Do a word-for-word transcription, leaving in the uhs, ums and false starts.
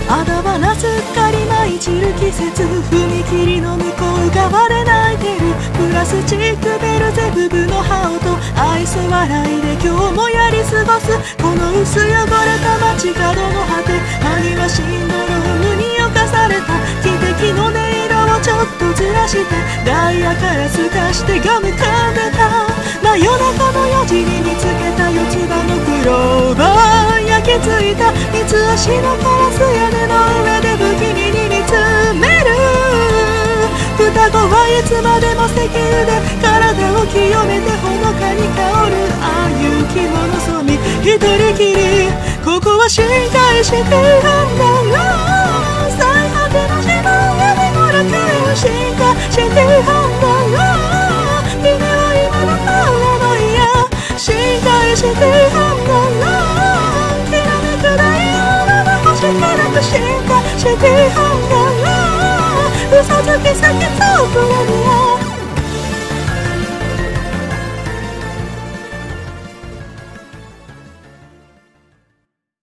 あだはなすっかり舞い散る季節、踏切の向こう側で泣いてるプラスチックベルゼブブのハオと愛想笑いで今日もやり過ごすこの薄汚れた街角の果て、兄はシンドロームに侵された汽笛の音色をちょっとずらしてダイヤから透かしてガム噛んでた。真夜中のよじに見つけた四つ葉のクローバー、焼き付いた三つ足のカラス屋根の上で不気味に見つめる。双子はいつまでも石油で体を清めてほのかに香るああいう着物染み一人きり、ここは深海シティなんだろう。最果ての自分へでも楽園進化シティ